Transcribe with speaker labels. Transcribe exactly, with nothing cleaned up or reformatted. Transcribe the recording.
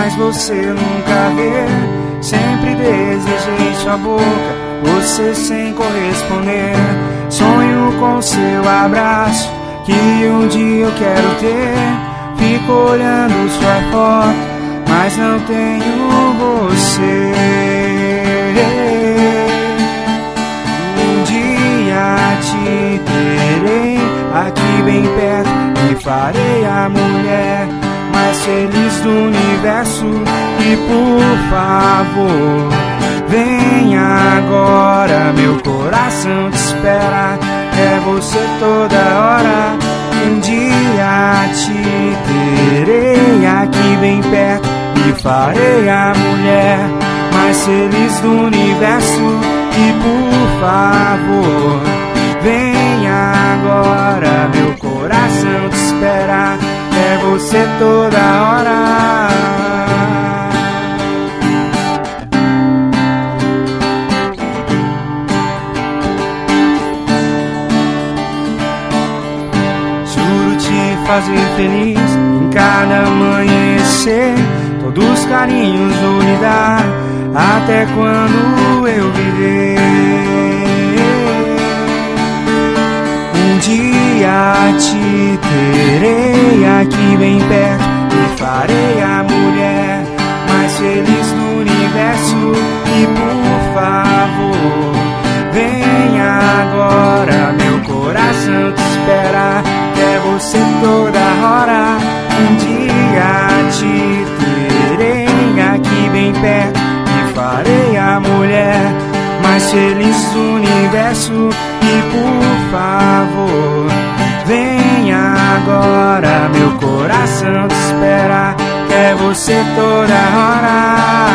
Speaker 1: mas você nunca vê. Sempre desejei sua boca, você sem corresponder. Sonho com seu abraço, que um dia eu quero ter. Fico olhando sua foto, mas não tenho você. Um dia te terei aqui bem perto, me farei a mulher mais feliz do universo. E por favor, venha agora, meu coração te espera. É você toda hora. Um dia te terei aqui bem perto, me farei a mulher mais feliz do universo. E por favor, venha agora, meu coração te espera. É você toda hora. Juro te fazer feliz em cada amanhecer. Todos os carinhos vou lhe dar até quando eu viver. Um dia te terei aqui bem perto, me farei a mulher mais feliz do universo. E por favor, venha agora, meu coração te espera. Quer você toda hora. Um dia te terei aqui bem perto, me farei a mulher mais feliz do universo. E por favor, venha agora, meu coração te espera. Quer você toda hora.